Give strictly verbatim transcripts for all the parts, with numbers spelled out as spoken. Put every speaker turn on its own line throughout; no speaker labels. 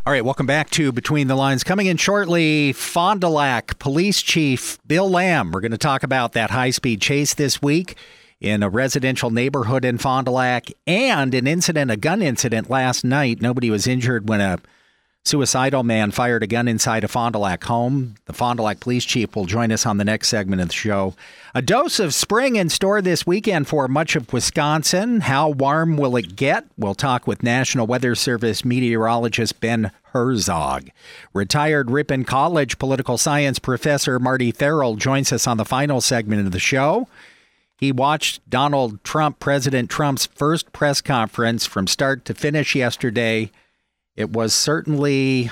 All right, welcome back to Between the Lines. Coming in shortly, Fond du Lac Police Chief Bill Lamb. We're going to talk about that high-speed chase this week in a residential neighborhood in Fond du Lac and an incident, a gun incident last night. Nobody was injured when a suicidal man fired a gun inside a Fond du Lac home. The Fond du Lac Police Chief will join us on the next segment of the show. A dose of spring in store this weekend for much of Wisconsin. How warm will it get? We'll talk with National Weather Service meteorologist Ben Herzog. Retired Ripon College political science professor Marty Farrell joins us on the final segment of the show. He watched Donald Trump, President Trump's first press conference from start to finish yesterday. It was certainly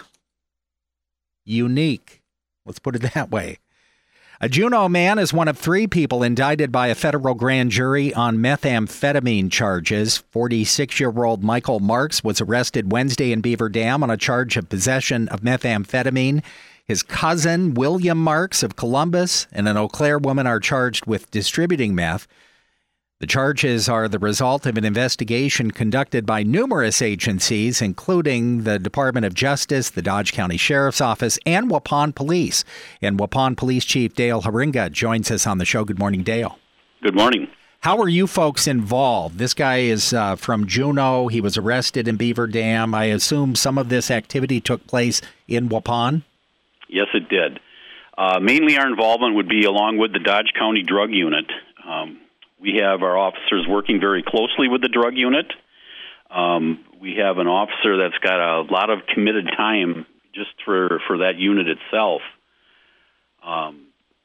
unique. Let's put it that way. A Juneau man is one of three people indicted by a federal grand jury on methamphetamine charges. forty-six-year-old Michael Marks was arrested Wednesday in Beaver Dam on a charge of possession of methamphetamine. His cousin, William Marks of Columbus, and an Eau Claire woman are charged with distributing meth. The charges are the result of an investigation conducted by numerous agencies, including the Department of Justice, the Dodge County Sheriff's Office, and Waupun Police. And Waupun Police Chief Dale Haringa joins us on the show. Good morning, Dale.
Good morning.
How are you folks involved? This guy is uh, from Juneau. He was arrested in Beaver Dam. I assume some of this activity took place in Waupun?
Yes, it did. Uh, mainly our involvement would be along with the Dodge County Drug Unit. Um, We have our officers working very closely with the drug unit. Um, we have an officer that's got a lot of committed time just for, for that unit itself. Um,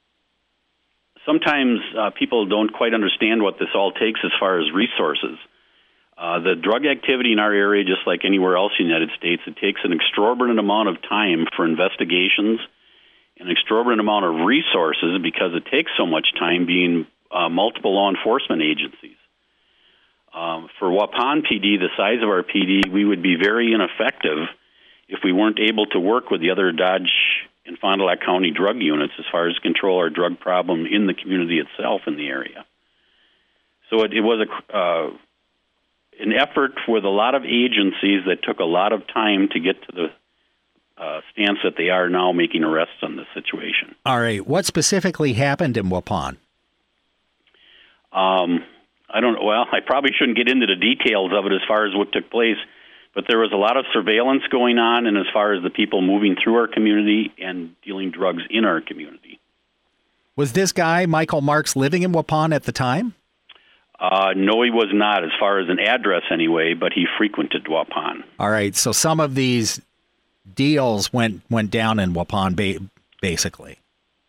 sometimes uh, people don't quite understand what this all takes as far as resources. Uh, the drug activity in our area, just like anywhere else in the United States, it takes an exorbitant amount of time for investigations, an exorbitant amount of resources because it takes so much time being Uh, multiple law enforcement agencies. Um, for Waupun P D, the size of our P D, we would be very ineffective if we weren't able to work with the other Dodge and Fond du Lac County drug units as far as control our drug problem in the community itself in the area. So it, it was a, uh, an effort with a lot of agencies that took a lot of time to get to the uh, stance that they are now making arrests on this situation.
All right. What specifically happened in Waupun?
Um, I don't know. Well, I probably shouldn't get into the details of it as far as what took place, but there was a lot of surveillance going on, and as far as the people moving through our community and dealing drugs in our community.
Was this guy, Michael Marks, living in Waupun at the time?
Uh, no, he was not, as far as an address anyway, but he frequented Waupun.
All right, so some of these deals went went down in Waupun, ba- basically.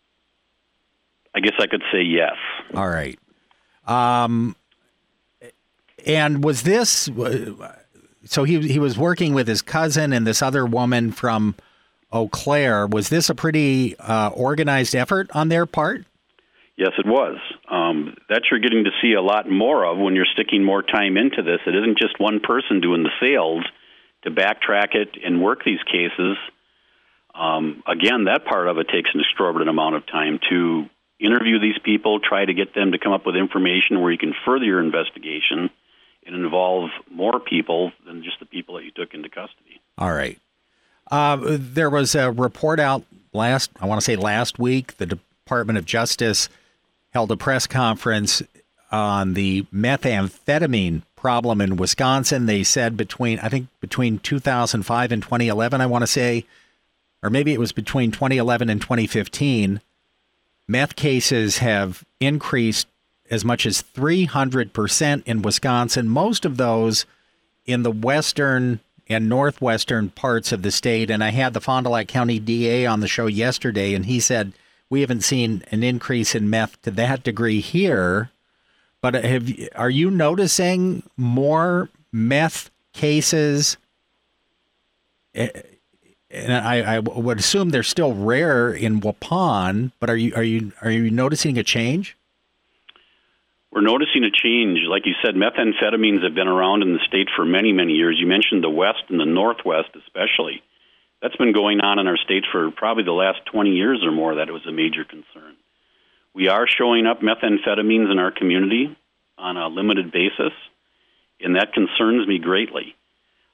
I guess I could say yes.
All right. Um, and was this, so he he was working with his cousin and this other woman from Eau Claire. Was this a pretty uh, organized effort on their part?
Yes, it was. Um, that you're getting to see a lot more of when you're sticking more time into this. It isn't just one person doing the sales to backtrack it and work these cases. Um, again, that part of it takes an exorbitant amount of time to interview these people, try to get them to come up with information where you can further your investigation and involve more people than just the people that you took into custody.
All right. Uh, there was a report out last, I want to say last week, the Department of Justice held a press conference on the methamphetamine problem in Wisconsin. They said between, I think between two thousand five and twenty eleven, I want to say, or maybe it was between twenty eleven and twenty fifteen, meth cases have increased as much as three hundred percent in Wisconsin, most of those in the western and northwestern parts of the state. And I had the Fond du Lac County D A on the show yesterday, and he said, we haven't seen an increase in meth to that degree here. But have, are you noticing more meth cases? And I, I would assume they're still rare in Waupun, but are you are you are you noticing a change?
We're noticing a change. Like you said, methamphetamines have been around in the state for many, many years. You mentioned the West and the Northwest especially. That's been going on in our state for probably the last twenty years or more, that it was a major concern. We are showing up methamphetamines in our community on a limited basis, and that concerns me greatly.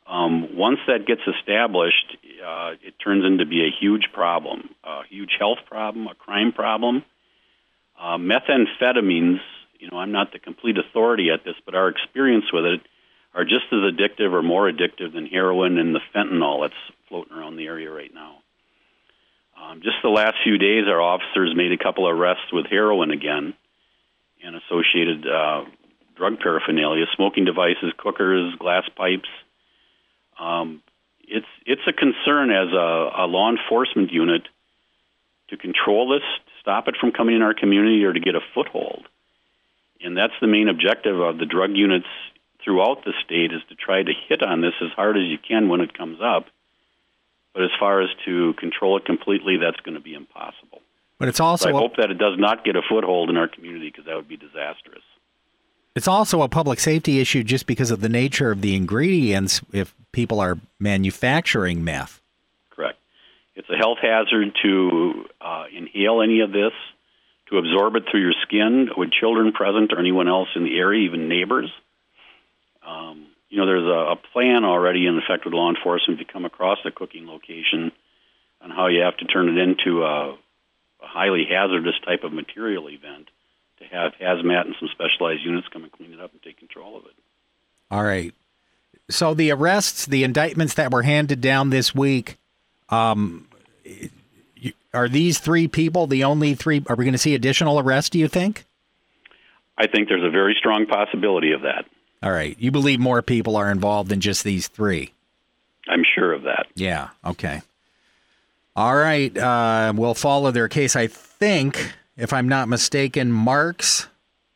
Um, once that gets established, uh, it turns into be a huge problem, a huge health problem, a crime problem. Uh, methamphetamines, you know, I'm not the complete authority at this, but our experience with it are just as addictive or more addictive than heroin and the fentanyl that's floating around the area right now. Um, just the last few days, our officers made a couple of arrests with heroin again and associated uh, drug paraphernalia, smoking devices, cookers, glass pipes. Um, it's it's a concern as a, a law enforcement unit to control this, to stop it from coming in our community, or to get a foothold. And that's the main objective of the drug units throughout the state, is to try to hit on this as hard as you can when it comes up. But as far as to control it completely, that's going to be impossible.
But it's also
so I
a,
hope that it does not get a foothold in our community, because that would be disastrous.
It's also a public safety issue just because of the nature of the ingredients if people are manufacturing meth.
Correct. It's a health hazard to uh, inhale any of this, to absorb it through your skin with children present or anyone else in the area, even neighbors. Um, you know, there's a, a plan already in effect with law enforcement to come across a cooking location on how you have to turn it into a, a highly hazardous type of material event, to have hazmat and some specialized units come and clean it up and take control of it. All
right. So the arrests, the indictments that were handed down this week, um, are these three people the only three? Are we going to see additional arrests, do you think?
I think there's a very strong possibility of that.
All right. You believe more people are involved than just these three?
I'm sure of that.
Yeah. Okay. All right. Uh, we'll follow their case. I think, if I'm not mistaken, Marks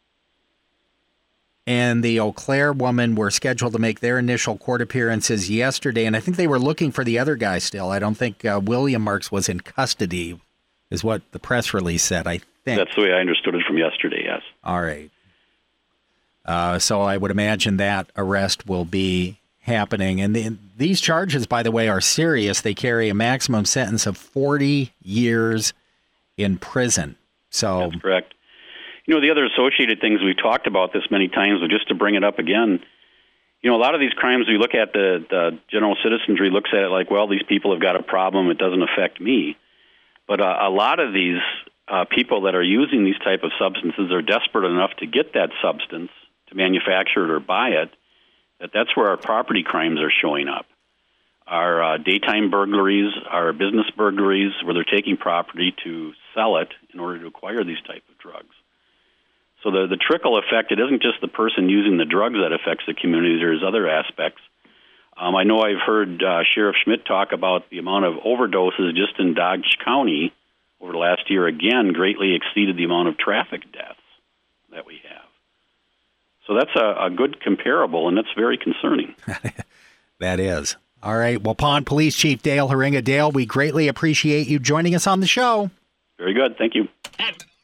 and the Eau Claire woman were scheduled to make their initial court appearances yesterday, and I think they were looking for the other guy still. I don't think uh, William Marks was in custody, is what the press release said, I think.
That's the way I understood it from yesterday, yes.
All right. Uh, so I would imagine that arrest will be happening. And the, these charges, by the way, are serious. They carry a maximum sentence of forty years in prison. So
that's correct. You know, the other associated things, we've talked about this many times, but just to bring it up again, you know, a lot of these crimes, we look at the, the general citizenry looks at it like, well, these people have got a problem, it doesn't affect me. But uh, a lot of these uh, people that are using these type of substances are desperate enough to get that substance, to manufacture it or buy it, that that's where our property crimes are showing up. Our uh, daytime burglaries, our business burglaries, where they're taking property to sell it in order to acquire these type of drugs. So the, the trickle effect, it isn't just the person using the drugs that affects the community, there's other aspects. Um, I know I've heard uh, Sheriff Schmidt talk about the amount of overdoses just in Dodge County over the last year, again, greatly exceeded the amount of traffic deaths that we have. So that's a, a good comparable, and that's very concerning.
That is. All right. Well, Pond Police Chief Dale Haringa. Dale, we greatly appreciate you joining us on the show.
Very good. Thank you.